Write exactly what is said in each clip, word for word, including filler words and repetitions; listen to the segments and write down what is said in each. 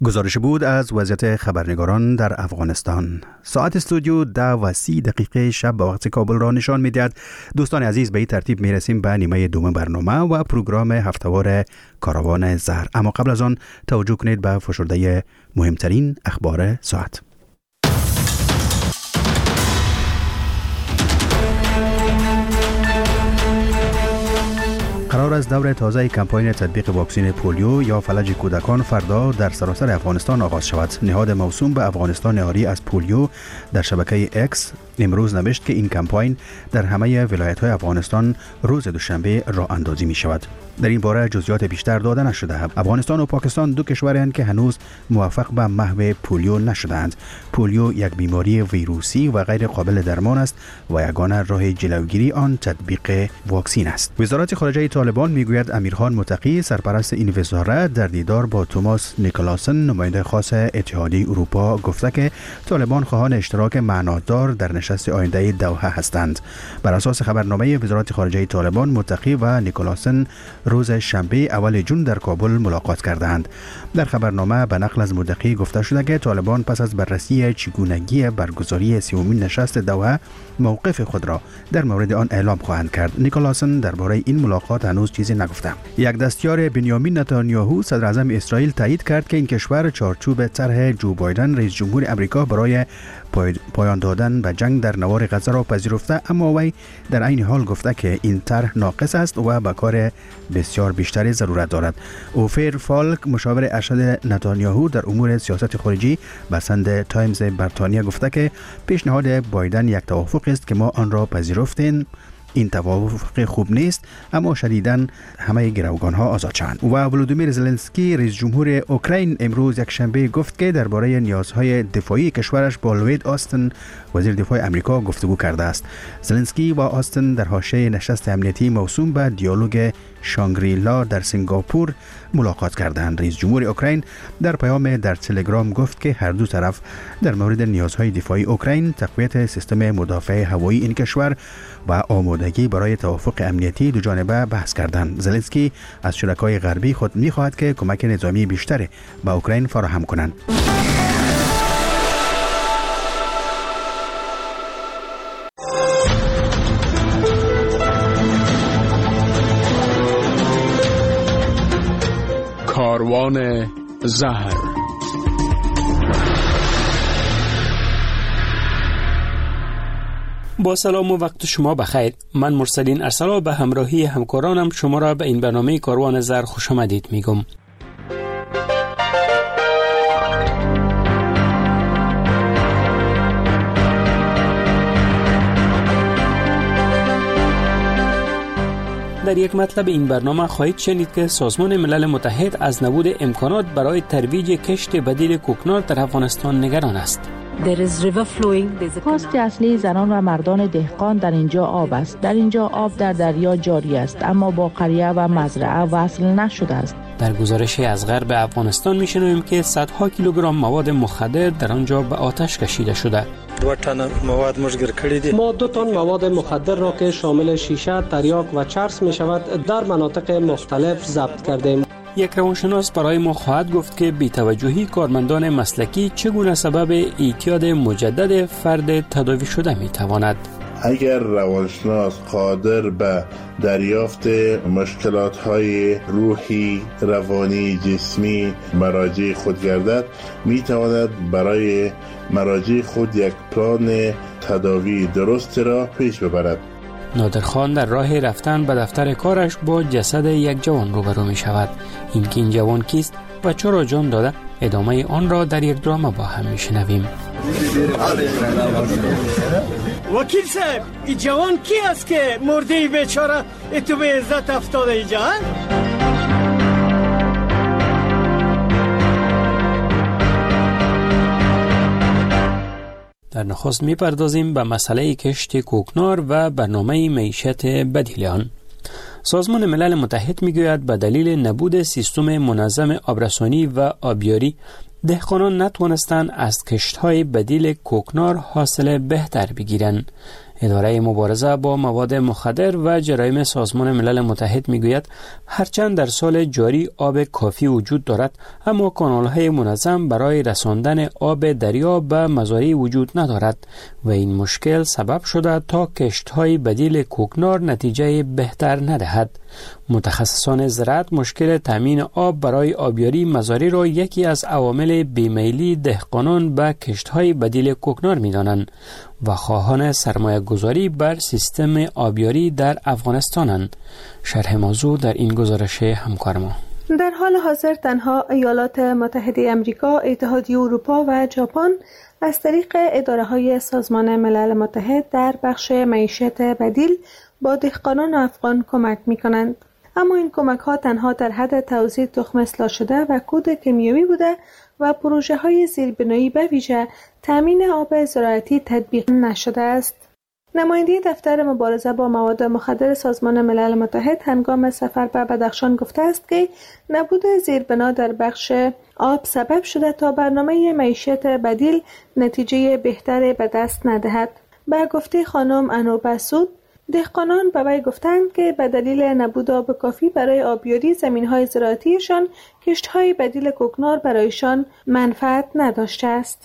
گزارش بود از وضعیت خبرنگاران در افغانستان. ساعت استودیو ده و سی دقیقه شب به وقت کابل را نشان می‌دهد. دوستان عزیز، به این ترتیب میرسیم به نیمه دوم برنامه و پروگرام هفته‌وار کاروان زهر. اما قبل از آن توجه کنید به فشرده مهمترین اخبار ساعت. قرار است دور تازه کمپاین تطبیق واکسن پولیو یا فلج کودکان فردا در سراسر افغانستان آغاز شود. نهاد موسوم به افغانستان آری از پولیو در شبکه اکس امروز نوشت که این کمپاین در همه ولایت‌های افغانستان روز دوشنبه راه اندازی می شود. در این باره جزئیات بیشتر داده نشده. افغانستان و پاکستان دو کشورند که هنوز موفق به محو پولیو نشدند. پولیو یک بیماری ویروسی و غیر قابل درمان است و یگانه راه جلوگیری آن تطبیق واکسن است. وزارت خارجه طالبان میگوید امیرخان متقی سرپرست این وزارت در دیدار با توماس نیکلاسن نماینده خاص اتحادیه اروپا گفته که طالبان خواهان اشتراک معنادار در نشست آینده دوحه هستند. بر اساس خبرنامه وزارت خارجه طالبان، متقی و نیکلاسن روز شنبه اول جون در کابل ملاقات کردند. در خبرنامه به نقل از متقی گفته شده که طالبان پس از بررسی چگونگی برگزاری سومین نشست دوحه موقف خود را در مورد آن اعلام خواهند کرد. نیکلاسن درباره این ملاقات هنوز چیزی نگفته. یک دستیار بنیامین نتانیاهو صدر اعظم اسرائیل تایید کرد که این کشور چارچوب طرح جو بایدن رئیس جمهور آمریکا برای پایان دادن به جنگ در نوار غزه را پذیرفته، اما وی در عین حال گفته که این طرح ناقص است و به کار بسیار بیشتری ضرورت دارد. اوفیر فالک مشاور ارشد نتانیاهو در امور سیاست خارجی به سند تایمز بریتانیا گفته که پیشنهاد بایدن یک توافق است که ما آن را پذیرفتیم. این توافق خوب نیست، اما شدیداً همه گروگان‌ها آزاد شوند. و ولودیمیر زلنسکی رئیس جمهور اوکراین امروز یک شنبه گفت که درباره نیازهای دفاعی کشورش با لوید آستن وزیر دفاع آمریکا گفتگو کرده است. زلنسکی و آستن در حاشیه نشست امنیتی موسوم به دیالوگ شانگری-لا در سنگاپور ملاقات کردند. رئیس جمهور اوکراین در پیام در تلگرام گفت که هر دو طرف در مورد نیازهای دفاعی اوکراین، تقویت سیستم مدافع هوایی این کشور و آمادگی برای توافق امنیتی دو جانبه بحث کردند. زلنسکی از شرکای غربی خود می‌خواهد که کمک نظامی بیشتری به اوکراین فراهم کنند. کاروان زهر. با سلام و وقت شما بخیر. من مرسلین ارسلا به همراهی همکارانم شما را به این برنامه کاروان زهر خوش آمدید میگم. در یک مطلب این برنامه خواهید شنید که سازمان ملل متحد از نبود امکانات برای ترویج کشت بدیل کوکنار در افغانستان نگران است. کاشت اصلی زنان و مردان دهقان در اینجا آب است. در اینجا آب در دریا جاری است، اما با قریه و مزرعه وصل نشده است. در گزارشی از غرب افغانستان میشنویم که صدها کیلوگرم مواد مخدر در آنجا به آتش کشیده شده. دو تن مواد مشگیر کردی دی. ما دو تن مواد مخدر را که شامل شیشه، تریاک و چرس می شود در مناطق مختلف ضبط کردیم. یک روانشناس برای ما خواهد گفت که بی‌توجهی کارمندان مسلکی چگونه سبب اعتیاد مجدد فرد تداوی شده می تواند. اگر روانشناس قادر به دریافت مشکلات‌های روحی، روانی، جسمی مراجع خود گردد، می تواند برای مراجع خود یک پلان تداوی درست را پیش ببرد. نادرخان در راه رفتن به دفتر کارش با جسد یک جوان روبرو می شود. این که این جوان کیست و چرا جان داده، ادامه آن را در یک درام با هم می شنویم. وکیل صاحب، این جوان کی است که مرده بیچاره اتو به عزت افتاده اینجا؟ در نخست می پردازیم به مسئله کشت کوکنار و برنامه معیشت بدیل آن. سازمان ملل متحد می گوید به دلیل نبود سیستم منظم آبرسانی و آبیاری، دهقانان نتوانستند از کشت‌های بدیل کوکنار حاصل بهتر بگیرند. اداره مبارزه با مواد مخدر و جرایم سازمان ملل متحد میگوید هرچند در سال جاری آب کافی وجود دارد، اما کانال‌های منظم برای رساندن آب دریا به مزارع وجود ندارد و این مشکل سبب شده تا کشت‌های بدیل کوکنار نتیجه بهتر ندهد. متخصصان زراعت مشکل تامین آب برای آبیاری مزارع را یکی از عوامل بیمیلی دهقانان به کشت‌های بدیل کوکنار می‌دانند و خواهان سرمایه گذاری بر سیستم آبیاری در افغانستانند. شرح موضوع در این گزارش همکار ما. در حال حاضر تنها ایالات متحده آمریکا، اتحادیه اروپا و ژاپن از طریق اداره‌های سازمان ملل متحد در بخش معیشت بدیل با دهقانان افغان کمک می‌کنند. اما این کمک‌ها تنها در حد توزیع تخم اصلاح شده و کود کیمیایی بوده و پروژه‌های زیربنایی به ویژه تامین آب زراعتی تطبیق نشده است. نماینده دفتر مبارزه با مواد مخدر سازمان ملل متحد هنگام سفر به بدخشان گفته است که نبود زیربنا در بخش آب سبب شده تا برنامه معیشت بدیل نتیجه بهتری به دست ندهد. به گفته خانم انوبه سود، دهقانان به وی گفتند که به دلیل نبود آب کافی برای آبیاری زمین‌های زراعتیشان، کشت‌های بدیل کوکنار برایشان منفعت نداشته است.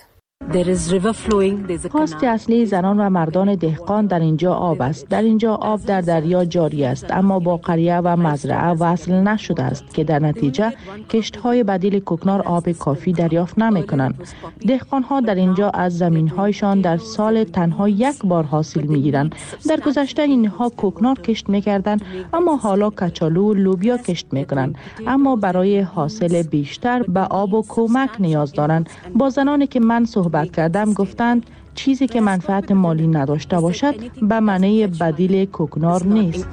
خواست اصلی زنان و مردان دهقان در اینجا آب است. در اینجا آب در دریا جاری است، اما با قریه و مزرعه وصل نشده است که در نتیجه کشت‌های بدیل کوکنار آب کافی دریافت نمی‌کنند. دهقان‌ها در اینجا از زمین‌هایشان در سال تنها یک بار حاصل می‌گیرند. در گذشته اینها کوکنار کشت می‌کردند، اما حالا کچالو و لوبیا کشت می‌کنند، اما برای حاصل بیشتر به آب و کمک نیاز دارند. با زنانی که من صحبت کردم گفتند چیزی که منفعت مالی نداشته باشد به معنی بدیل کوکنار نیست.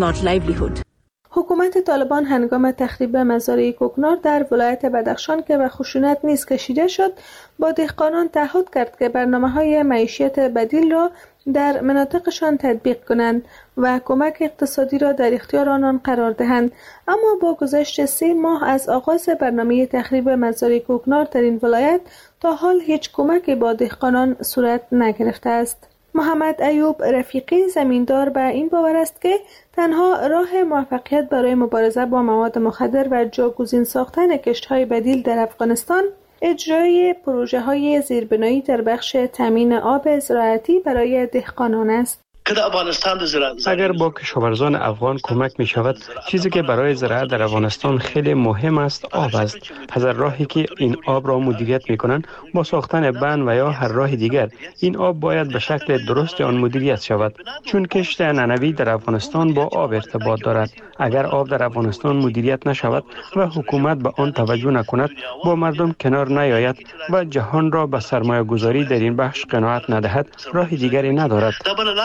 حکومت طالبان هنگام تخریب مزارع کوکنار در ولایت بدخشان که به خشونت نیز کشیده شد، با دهقانان تعهد کرد که برنامه‌های معیشت بدیل را در مناطقشان تطبیق کنند و کمک اقتصادی را در اختیار آنان قرار دهند. اما با گذشت سه ماه از آغاز برنامه تخریب مزارع کوکنار در این ولایت تا حال هیچ کمکی با دهقانان صورت نگرفته است. محمد ایوب رفیقی زمیندار به این باور است که تنها راه موفقیت برای مبارزه با مواد مخدر و جاگزین ساختن کشت‌های بدیل در افغانستان اجرای پروژه‌های زیربنایی در بخش تامین آب زراعتی برای دهقانان است. اگر با کشاورزان افغان کمک می شود، چیزی که برای زراعت در افغانستان خیلی مهم است آب است. از راهی که این آب را مدیریت می کنند با ساختن بند و یا هر راه دیگر، این آب باید به شکل درست آن مدیریت شود، چون کشت نانوایی در افغانستان با آب ارتباط دارد. اگر آب در افغانستان مدیریت نشود و حکومت به آن توجه نکند، با مردم کنار نیاید و جهان را به سرمایه گذاری در این بخش قناعت ندهد، راه دیگری ندارد.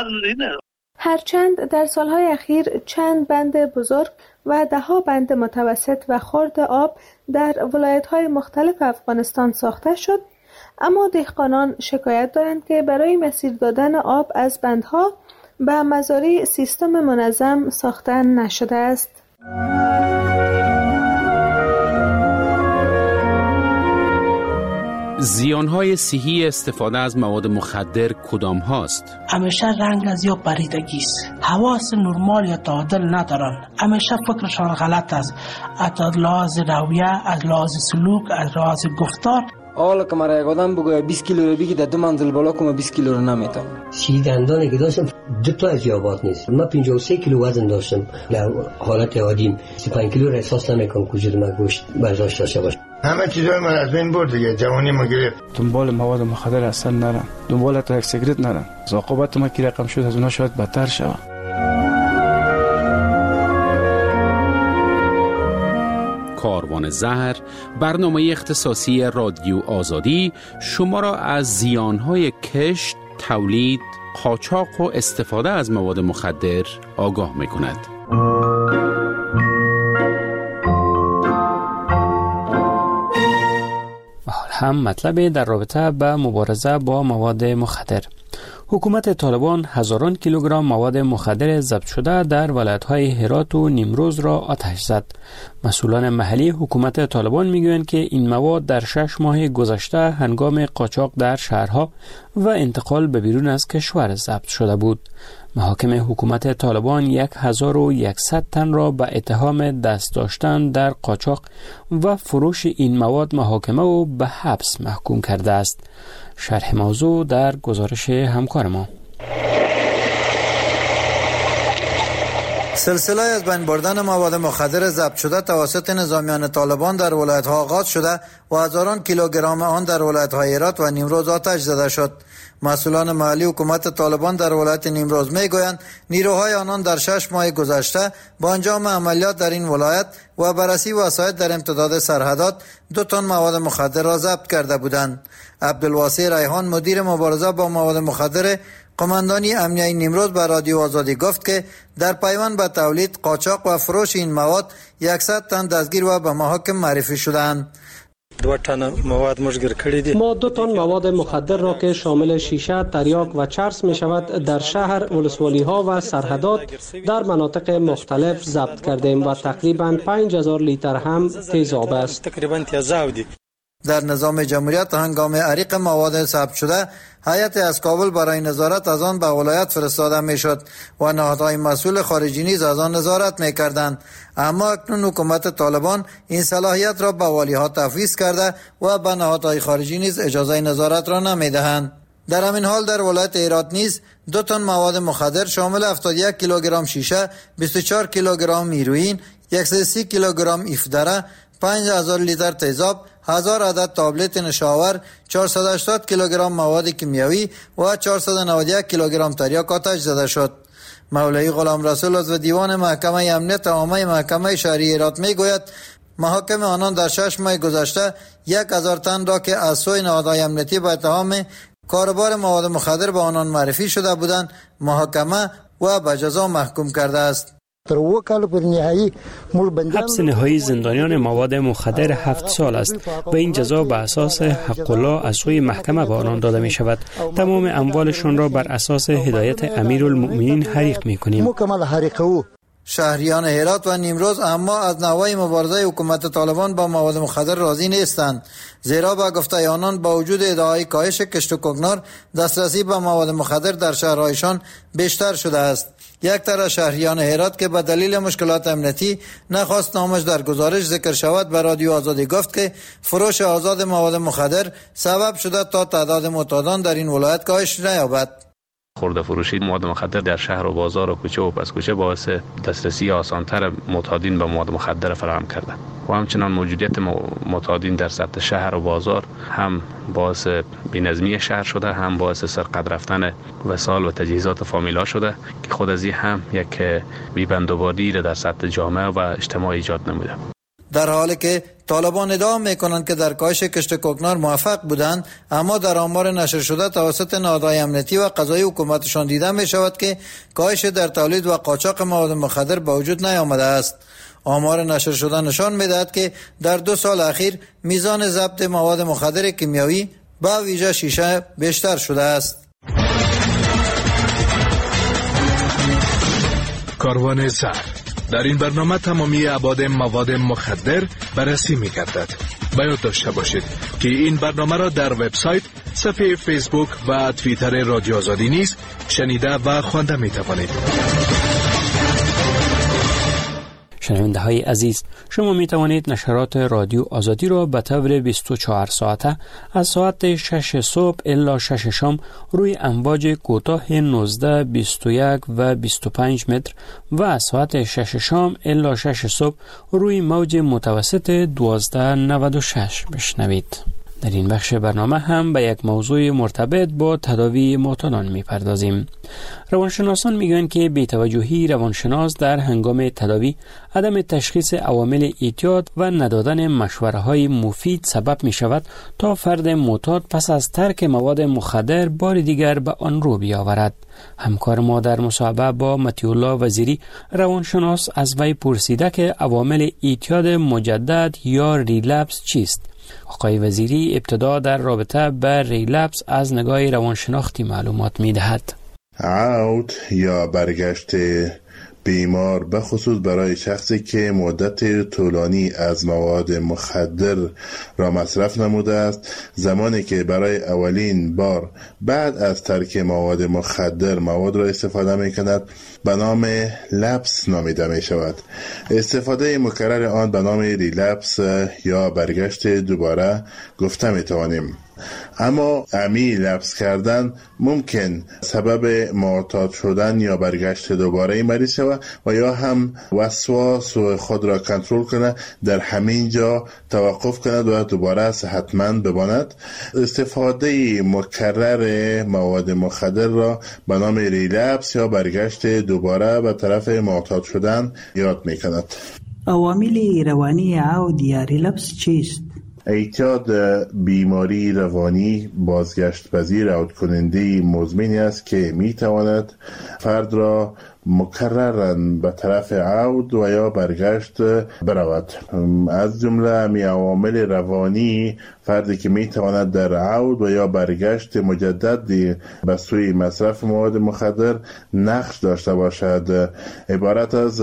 هرچند در سالهای اخیر چند بند بزرگ و دهها بند متوسط و خرد آب در ولایت‌های مختلف افغانستان ساخته شد، اما دهقانان شکایت دارند که برای مسیر دادن آب از بندها به مزارع سیستم منظم ساخته نشده است. زیانهای صحی استفاده از مواد مخدر کدام هاست؟ همیشه رنگ از یا پریدگی است. حواس نرمال یا تعادل ندارن. همیشه فکرشان غلط است. از لحاظ رویه، از لحاظ سلوک، از لحاظ گفتار. حالا که مرا یک آدم بگوید بیست کیلو رو بگی در دو منزل بالا کنم بیست کیلو رو نمیتونم. سی دندانی که داشتم دو تا از یابات نیست. من پنجاه و سه کیلو وزن داشتم. در حالت عادیم سی و پنج کیلو رو احساس نمیکنم کجور من گوشت برداشت داشته باشم. همه چیزای من از بین برد دیگه، جوانی ما گرفت. دنبال مواد مخدر اصلا نرم، دنبال تا یک سیگرت نرم. عاقبت ما که رقم شد از اونها شاید بدتر شود. کاروان زهر، برنامه اختصاصی رادیو آزادی، شما را از زیانهای کشت، تولید، قاچاق و استفاده از مواد مخدر آگاه می‌کند. هم مطلب در رابطه با مبارزه با مواد مخدر. حکومت طالبان هزاران کیلوگرم مواد مخدر ضبط شده در ولایت‌های هرات و نیمروز را آتش زد. مسئولان محلی حکومت طالبان میگویند که این مواد در شش ماه گذشته هنگام قاچاق در شهرها و انتقال به بیرون از کشور ضبط شده بود. محاکم حکومت طالبان یک هزار و یکصد تن را به اتهام دست داشتن در قاچاق و فروش این مواد محاکمه و به حبس محکوم کرده است. شرح موضوع در گزارش همکار ما. سلسله از بین بردن مواد مخدر ضبط شده توسط نظامیان طالبان در ولایت‌ها آغاز شده و هزاران کیلوگرم آن در ولایت‌های هرات و نیمروز آتش زده شد. مسئولان محلی حکومت طالبان در ولایت نیمروز میگویند نیروهای آنان در شش ماه گذشته با انجام عملیات در این ولایت و بررسی وسایط در امتداد سرحدات دو تن مواد مخدر را ضبط کرده بودند. عبدالواسع ریحان مدیر مبارزه با مواد مخدر قماندانی امنیه نیمروز به رادیو آزادی گفت که در پیوند به تولید، قاچاق و فروش این مواد صد تن دستگیر و به محاکم معرفی شدند. دو تن مواد مشگیر کردی دی. ما دو تن مواد مخدر را که شامل شیشه، تریاک و چرس می شود در شهر، ولسوالی ها و سرحدات در مناطق مختلف ضبط کردیم و تقریبا پنج هزار لیتر هم تیزاب است. تقریبا تیزاب دی. در نظام جمهوریت هنگام عریق مواد ثبت شده هیئت از کابل برای نظارت از آن به ولایت فرستاده میشد و نهادهای مسئول خارجی نیز از آن نظارت میکردند، اما اکنون حکومت طالبان این صلاحیت را به والیها تفویض کرده و به نهادهای خارجی نیز اجازه نظارت را نمیدهند. در همین حال در ولایت هرات نیز دو تن مواد مخدر شامل هفتاد و یک کیلوگرم شیشه، بیست و چهار کیلوگرم هیروئین، صد و سی کیلوگرم افدره، پنج هزار لیتر تیزاب، هزار عدد تابلت نشاور، چهارصد و هشتاد کیلوگرم مواد کیمیایی و چهارصد و نود و یک کیلوگرم تریاک آتش زده شد. مولوی غلام رسول عضو دیوان محکمه امنیت عامه محکمه شهری هرات میگوید محاکم آنان در شش ماه گذشته یک هزار تن را که از سوی نهادهای امنیتی به اتهام کاروبار مواد مخدر به آنان معرفی شده بودند محاکمه و به جزا محکوم کرده است. حبس نهایی زندانیان مواد مخدر هفت سال است و این جزا به اساس حق الله از سوی محکمه به آنان داده می شود. تمام اموالشان را بر اساس هدایت امیرالمؤمنین حریق می کنیم. شهریان هرات و نیمروز اما از نحوه مبارزه حکومت طالبان با مواد مخدر راضی نیستند، زیرا با گفته آنان با وجود ادعای کاهش کشت و کوکنار دسترسی به مواد مخدر در شهرهایشان بیشتر شده است. یک طرح شهریان هرات که به دلیل مشکلات امنیتی نخواست نامش در گزارش ذکر شود به رادیو آزادی گفت که فروش آزاد مواد مخدر سبب شده تا تعداد معتادان در این ولایت کاهش نیابد. خورده فروشی مواد مخدر در شهر و بازار و کوچه و پس کوچه باعث دسترسی آسانتر معتادین به مواد مخدر فراهم کرده و همچنان موجودیت معتادین در سطح شهر و بازار هم باعث بی‌نظمی شهر شده، هم باعث سرقت رفتن وسایل و تجهیزات فامیلا شده که خود از این هم یک بی‌بندوباری را در سطح جامعه و اجتماع ایجاد نموده. در حالی که طالبان ادعا میکنند که در کاهش کشت کوکنار موفق بودند، اما در آمار نشر شده توسط نهادهای امنیتی و قضایی حکومتشان دیده می شود که کاهش در تولید و قاچاق مواد مخدر به وجود نیامده است. آمار نشر شده نشان میدهد که در دو سال اخیر میزان ضبط مواد مخدر کیمیایی به ویژه شیشه بیشتر شده است. کاروان زهر در این برنامه تمامی ابعاد مواد مخدر بررسی می‌گردد. باید داشته باشید که این برنامه را در وبسایت، صفحه فیسبوک و توییتر رادیو آزادی نیز شنیده و خوانده می‌توانید. شنونده های عزیز، شما می توانید نشرات رادیو آزادی را به طور بیست و چهار ساعته از ساعت شش صبح الی شش شام روی امواج کوتاه نوزده، بیست و یک و بیست و پنج متر و از ساعت شش شام الی شش صبح روی موج متوسط دوازده نود و شش بشنوید. در این بخش برنامه هم به یک موضوع مرتبط با تداوی معتادان می‌پردازیم. روانشناسان میگویند که بی‌توجهی روانشناس در هنگام تداوی، عدم تشخیص عوامل اعتیاد و ندادن مشوره‌های مفید سبب می‌شود تا فرد معتاد پس از ترک مواد مخدر بار دیگر به آن رو بیاورد. همکار ما در مصاحبه با مطیع الله وزیری روانشناس از وی پرسیده که عوامل اعتیاد مجدد یا ریلپس چیست آقای وزیری ابتدا در رابطه با ریلپس از نگاه روانشناختی معلومات می دهد. عود یا برگشت بیمار به خصوص برای شخصی که مدت طولانی از مواد مخدر را مصرف نموده است، زمانی که برای اولین بار بعد از ترک مواد مخدر مواد را استفاده می کند به نام لپس نامیده می شود. استفاده مکرر آن به نام ریلپس یا برگشت دوباره گفته می توانیم. اما عمی لپس کردن ممکن سبب معتاد شدن یا برگشت دوباره مریض شود و یا هم وسواس و خود را کنترل کنه، در همین جا توقف کند و دوباره صحتمند بماند. استفاده مکرر مواد مخدر را به نام ریلپس یا برگشت دوباره به طرف معتاد شدن یاد می کند. عوامل روانی عود یا ریلپس چیست؟ اعتیاد بیماری روانی بازگشت پذیر عود کننده مزمنی است که می تواند فرد را مکرراً به طرف عود و یا برگشت برود. از جمله می عوامل روانی فردی که می تواند در عود و یا برگشت مجدد به سوی مصرف مواد مخدر نقش داشته باشد عبارت از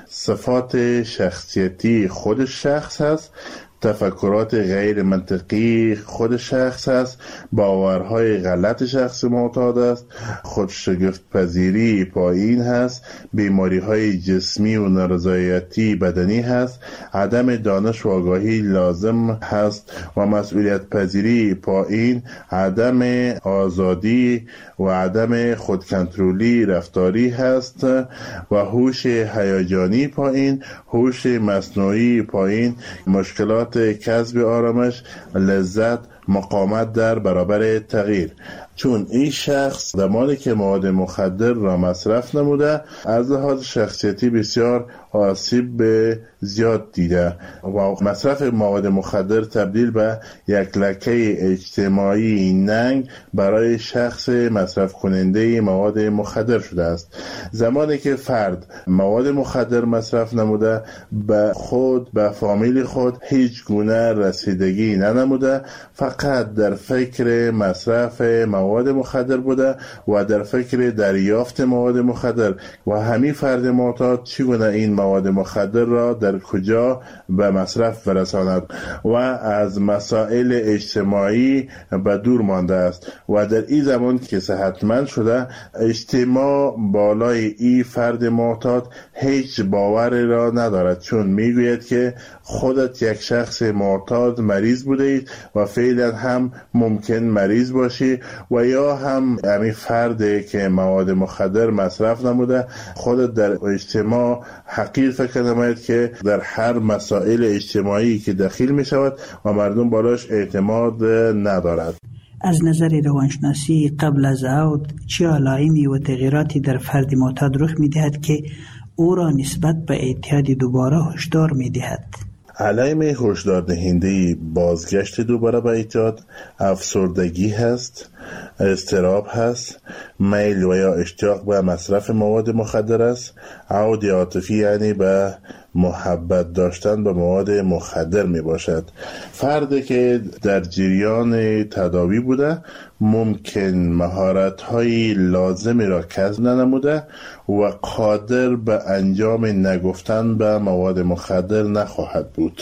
صفات شخصیتی خود شخص است، تفکرات غیر منطقی خود شخص است، باورهای غلط شخص معتاد است، خودشگفت پذیری پایین هست، بیماری های جسمی و نارضایتی بدنی هست، عدم دانش و آگاهی لازم هست و مسئولیت پذیری پایین، عدم آزادی و عدم خودکنترلی رفتاری هست و هوش هیجانی پایین، هوش مصنوعی پایین، مشکلات کسب آرامش، لذت، مقاومت در برابر تغییر. چون این شخص زمانی که مواد مخدر را مصرف نموده از لحاظ شخصیتی بسیار آسیب به زیاد دیده و مصرف مواد مخدر تبدیل به یک لکه اجتماعی ننگ برای شخص مصرف کننده مواد مخدر شده است. زمانی که فرد مواد مخدر مصرف نموده به خود به فامیل خود هیچ گونه رسیدگی ننموده، فقط در فکر مصرف مواد مخدر بوده و در فکر دریافت مواد مخدر و همین فرد معتاد چگونه این مواد مخدر را در کجا به مصرف برساند و از مسائل اجتماعی به دور مانده است و در این زمان که صحتمند شده اجتماع بالای این فرد معتاد هیچ باوری را ندارد، چون میگوید که خودت یک شخص معتاد مریض بوده اید و فعلا هم ممکن مریض باشی و یا هم همین فردی که مواد مخدر مصرف نموده خودت در اجتماع حقیر فکر نماید که در هر مسائل اجتماعی که دخیل می شود و مردم بالاش اعتماد ندارد. از نظر روانشناسی قبل از عود چه علائمی و تغییراتی در فرد معتاد رخ می دهد که او را نسبت به اعتیاد دوباره هشدار می دهد؟ علائم هشدار دهنده بازگشت دوباره به اعتیاد افسردگی هست، اضطراب هست، میل و یا اشتیاق به مصرف مواد مخدر است، عود عاطفی یعنی به محبت داشتن به مواد مخدر می باشد. فردی که در جریان تداوی بوده ممکن مهارت‌های لازمی را کسب ننموده و قادر به انجام نگفتن به مواد مخدر نخواهد بود.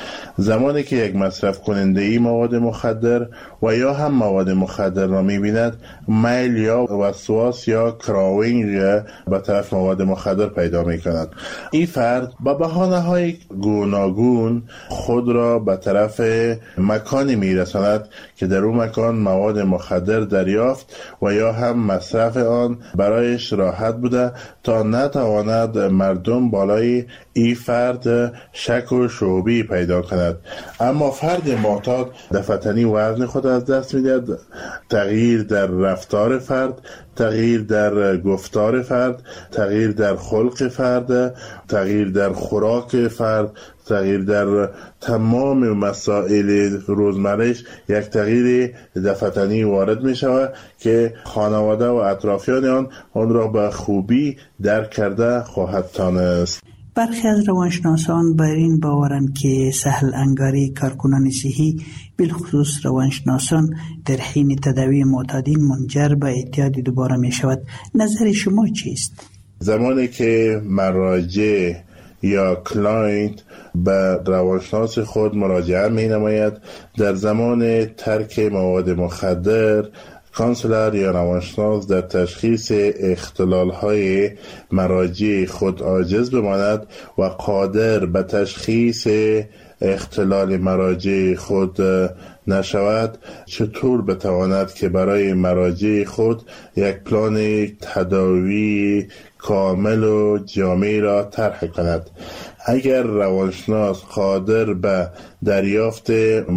زمانی که یک مصرف کننده ای مواد مخدر و یا هم مواد مخدر را می‌بیند میل یا وسواس یا کراوینگ به طرف مواد مخدر پیدا می‌کند. این فرد با بهانه‌های گوناگون خود را به طرف مکانی می‌رساند که در اون مکان مواد مخدر دریافت و یا هم مصرف آن برایش راحت بوده تا نتواند مردم بالای این فرد شک و شعبی پیدا کند. اما فرد معتاد دفعتنی وزن خود از دست می‌دهد، تغییر در رفتار فرد، تغییر در گفتار فرد، تغییر در خلق فرد، تغییر در خوراک فرد، تغییر در تمام مسائل روزمرهش یک تغییر دفعتنی وارد می شود که خانواده و اطرافیان آن آن را به خوبی درک کرده خواهد تانست. برخی از روانشناسان بر این باورند که سهل انگاری کارکنان صحی بالخصوص روانشناسان در حین تداوی معتادین منجر به اعتیاد دوباره می شود. نظر شما چیست؟ زمانی که مراجع یا کلاینت به روانشناس خود مراجعه می نماید، در زمان ترک مواد مخدر کانسلر یا روانشناس در تشخیص اختلال‌های مراجع خود عاجز بماند و قادر به تشخیص اختلال مراجع خود نشود، چطور بتواند که برای مراجع خود یک پلان تداوی کامل و جامع را طرح کند؟ اگر روانشناس قادر به دریافت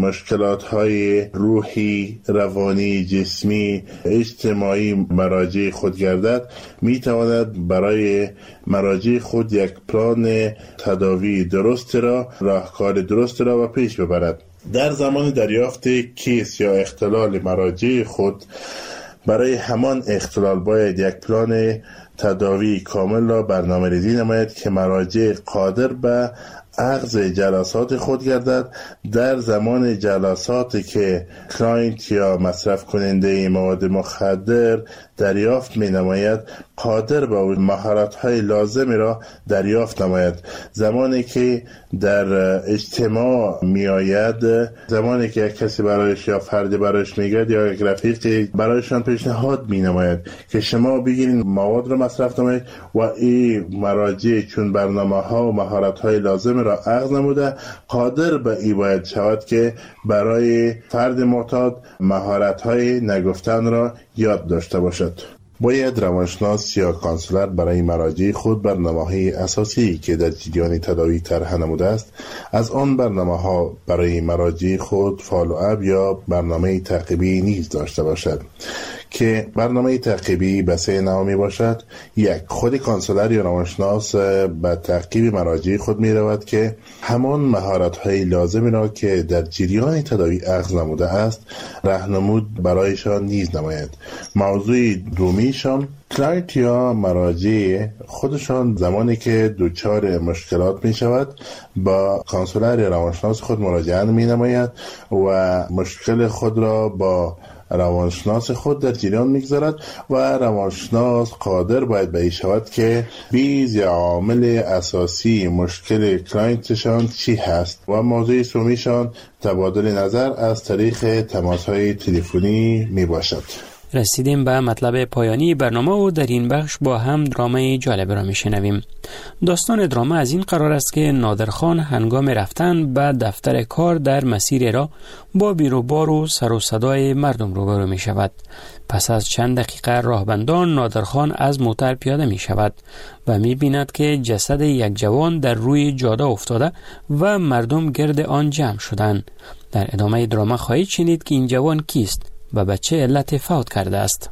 مشکلات‌های روحی، روانی، جسمی، اجتماعی مراجع خود گردد، می‌تواند برای مراجع خود یک پلان تداوی درست را، راهکار درست را به پیش ببرد. در زمان دریافت کیس یا اختلال مراجع خود، برای همان اختلال باید یک پلان تداوی کامل را برنامه ریزی نماید که مراجع قادر به اخذ جلسات خود گردد. در زمان جلساتی که کلاینت یا مصرف کننده مواد مخدر دریافت می نماید، قادر به مهارت های لازمی را دریافت نماید. زمانی که در اجتماع می آید، زمانی که یک کسی برایش یا فردی برایش می گرد یا یک رفیقی برایشان پیشنهاد می نماید که شما بگیرین مواد را مصرف نمایید و این مراجع چون برنامه ها و مهارت های لازم را اخذ نموده، قادر به این باید شود که برای فرد معتاد مهارت های نگفتن را یاد داشته باشد. باید روانشناس یا کانسلر برای مراجع خود برنامه‌های اساسی که در جریان تداوی طرح نموده است، از آن برنامه‌ها برای مراجع خود فالو اپ یا برنامه تعقیبی نیز داشته باشد که برنامه تعقیبی به سه نوع می باشد. یک، خود کانسلر یا روانشناس به تعقیب مراجع خود می رود که همان مهارت‌های لازمی را که در جریان تداوی اخذ نموده است راهنمود برایشان نیز نماید. موضوع دومیشان، کلاینت یا مراجع خودشان زمانی که دچار مشکلات می شود با کانسلر یا روانشناس خود مراجعه می نماید و مشکل خود را با روانشناس خود در جریان میگذارد و روانشناس قادر باید به این شود که بیز یا عامل اساسی مشکل کلاینتشان چی هست و موضوع سومیشان تبادل نظر از طریق تماس‌های تلفنی می باشد. رسیدیم به مطلب پایانی برنامه و در این بخش با هم درامه جالب را میشنویم. داستان درامه از این قرار است که نادرخان هنگام رفتن به دفتر کار در مسیر را با بیروبار و سر و صدای مردم روبرو می شود. پس از چند دقیقه راهبندان نادرخان از موتر پیاده می شود و می بیند که جسد یک جوان در روی جاده افتاده و مردم گرد آن جمع شدند. در ادامه درامه خواهید شنید که این جوان کیست و به چه علت فوت کرده است.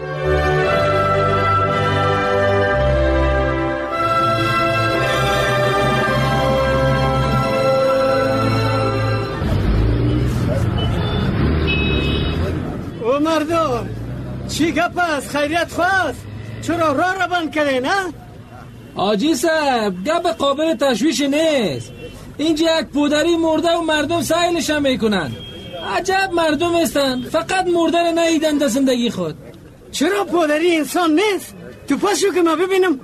او مردم چی گپ است؟ خیریت خواست؟ چرا راه را بند کرده نه؟ آجی صاحب گپ قابل تشویش نیست. اینجا یک پودری مرده و مردم سایلش هم میکنن. عجب مردم هستن، فقط مرده را ندیدن در زندگی خود. چرا پودری انسان نیست؟ تو پاشو که ما ببینم.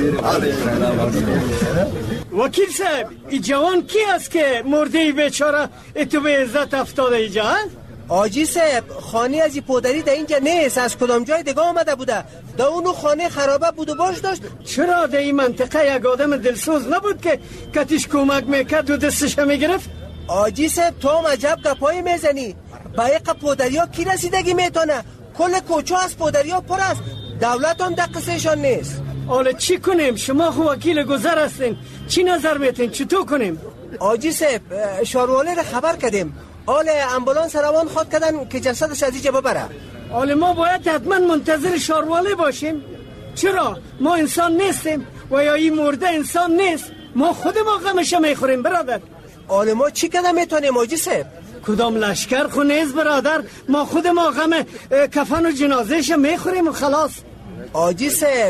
وکیل صاحب این جوان کی است که مرده بیچاره اتو به عزت افتاده اینجا؟ آجی صاحب خانه از این پودری در اینجا نیست، از کدام جای دیگه آمده بوده. در اونو خانه خرابه بود و باش داشت. چرا در این منطقه یک آدم دلسوز نبود که کتیش کمک میکرد و دستش میگرفت؟ آجی صاحب تو هم عجب گپایی میزنی. با یک پودریا کی رسیدگی میتونه؟ کل کوچه از پودریا پر است. دولت هم در قصهشان نیست. حالا چی کنیم؟ شما خو وکیل گذر هستین، چی نظر میتین؟ چطور کنیم؟ آجی صاحب شارواله را خبر کردیم، آل امبولانس روان خود کردن که جسدش از اینجا ببره. حالا ما باید حتما منتظر شارواله باشیم؟ چرا؟ ما انسان نیستیم و یا این مرده انسان نیست؟ ما خود ما غمش میخوریم برادر. حالا ما چی کده میتونیم آجی صاحب؟ کدام لشکر خو نیست برادر، ما خود ما غم کفن و جنازهش میخوریم و خلاص. آجی صاحب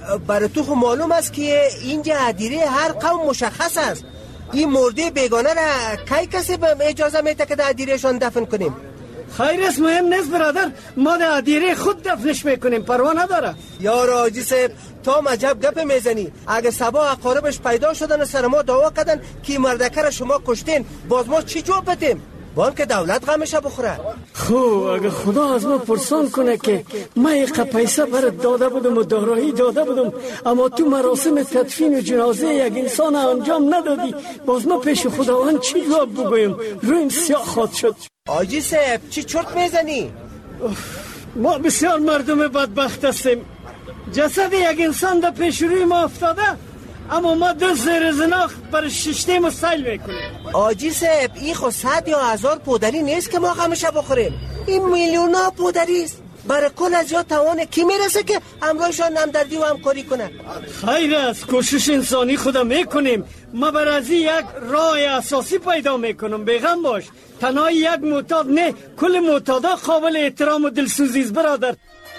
برای تو خب معلوم است که اینجا ادیره هر قوم مشخص است. این مرده بیگانه را کی کسی به اجازه میده که در ادیرهشان دفن کنیم؟ خیر است، مهم نیست برادر، ما در ادیره خود دفنش میکنیم، پروا نداره. یار حاجی صاحب تو عجب گپ میزنی. اگه سبا اقاربش پیدا شدن سر ما دعوا کردن که مردکه را شما کشتین، باز ما چی جواب بدیم؟ بان که دولت غمش بخوره. خب اگه خدا از ما پرسان کنه که ما یک پیسه برات داده بودم و دارایی داده بودم، اما تو مراسم تدفین و جنازه یک انسان انجام ندادی، باز ما پیش خداوند چی جواب بگویم؟ رویم سیاه خواد شد. آجی صاحب چی چرت میزنی؟ ما بسیار مردم بدبخت هستیم. جسد یک انسان در پیش روی ما افتاده، اما ما دو زیر زناخ بر ششته مستایل میکنیم. آجی صاحب این خود صد یا هزار پودری نیست که ما غمش بخوریم، این میلیون ها پودری است. برای کل از یا توانه کی میرسه که همراهشان همدردی و همکاری کنه؟ خیر است، کوشش انسانی خدا میکنیم. ما برای یک راه اساسی پیدا میکنم، بیغم باش. تنها یک معتاد نه، کل معتادا قابل احترام و دلسوزی است برادر.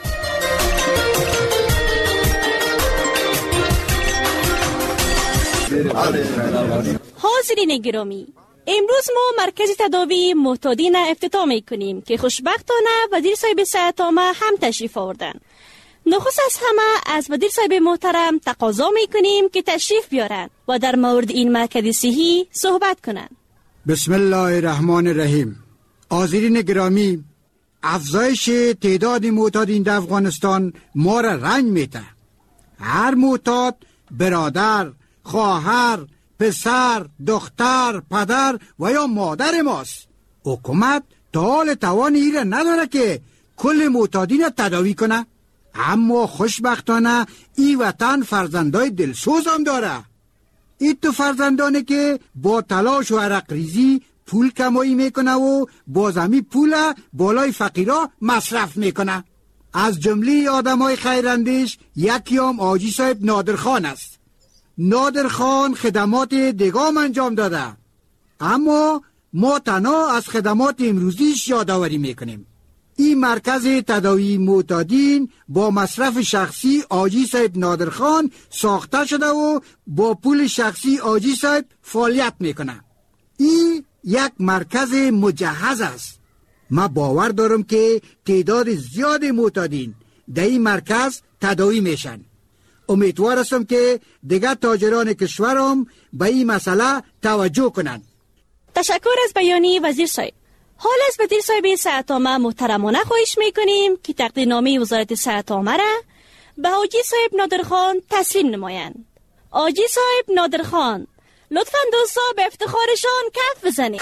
حاضرین گرامی، امروز ما مرکز تداوی معتادین افتتاح میکنیم که خوشبختانه وزیر صاحب صحت عامه هم تشریف آوردن. نخست از همه از وزیر صاحب محترم تقاضا میکنیم که تشریف بیارن و در مورد این مرکز صحی صحبت کنن. بسم الله الرحمن الرحیم. حاضرین گرامی، افزایش تعداد معتادین در افغانستان ما را رنج میده. هر معتاد برادر، خواهر، پسر، دختر، پدر و یا مادر ماست. حکومت تا حال توان ای را نداره که کل معتادین را تداوی کنه، اما خوشبختانه این وطن فرزندای دلسوز هم داره. این تو فرزندانه که با تلاش و عرق ریزی پول کمایی میکنه و بازمی پول بالای فقیرا مصرف میکنه. از جمله آدمای خیراندیش یکی هم حاجی صاحب نادرخان است. نادرخان خدمات دگام انجام داده، اما ما تنها از خدمات امروزیش یادآوری میکنیم. این مرکز تداوی معتادین با مصرف شخصی حاجی صاحب نادرخان ساخته شده و با پول شخصی حاجی صاحب فعالیت میکنه. این یک مرکز مجهز است. ما باور دارم که تعداد زیاد معتادین در این مرکز تداوی میشن. امیدوار هستم که دیگر تاجران کشورم به این مسئله توجه کنند. تشکر از بیانی وزیر صاحب. حال از وزیر صاحب صحت عامه محترمانه خواهش میکنیم که تقدیرنامه وزارت صحت عامه را به حاجی صاحب نادرخان تسلیم نمایند. حاجی صاحب نادرخان، لطفاً دوستا به افتخارشان کف بزنید.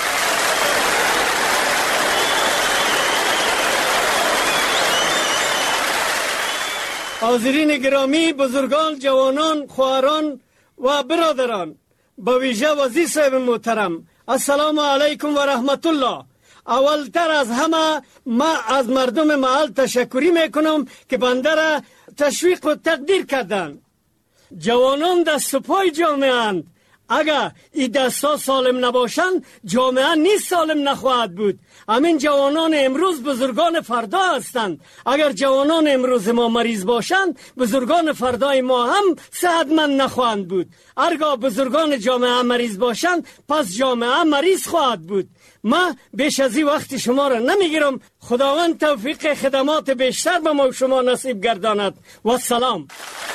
حاضرین گرامی، بزرگان، جوانان، خواهران و برادران، با ویژه وزیر صاحب محترم، السلام علیکم و رحمت الله. اولتر از همه ما از مردم محل تشکری میکنم که بنده را تشویق و تقدیر کردند. جوانان دست و پای جامعه اند. اگر این دستا سالم نباشند جامعه نیست سالم نخواهد بود. همین جوانان امروز بزرگان فردا هستند. اگر جوانان امروز ما مریض باشند بزرگان فردای ما هم صحتمند نخواهند بود. هرگاه بزرگان جامعه مریض باشند پس جامعه مریض خواهد بود. ما بیش از این وقت شما را نمیگیرم. خداوند توفیق خدمات بیشتر به ما و شما نصیب گرداند. و سلام.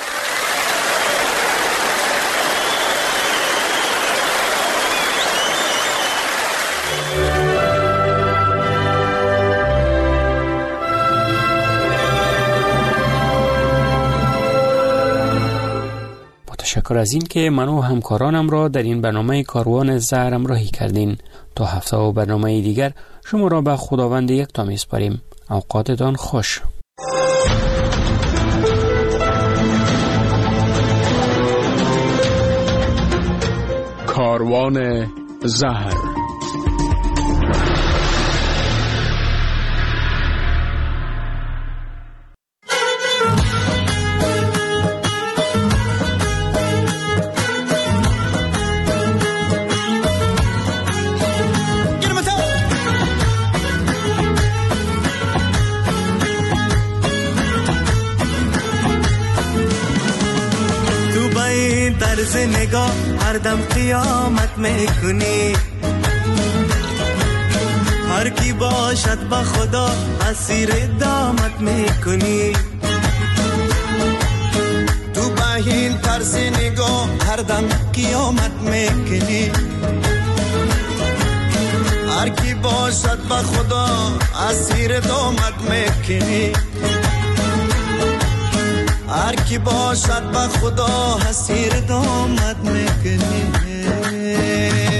تشکر از این که من و همکارانم را در این برنامه کاروان زهر همراهی کردین. تا هفته و برنامه دیگر شما را به خداوند یکتا میسپاریم. اوقاتتان خوش. کاروان زهر. طرز نگاه هر دم قیامت میکنی. هر کی باشد با خدا اسیر دامت میکنی. تو با این طرز نگاه هر دم قیامت میکنی. هر کی باشد با خدا اسیر دامت میکنی. هر کی باشد با خدا اسیر دامت میکنی.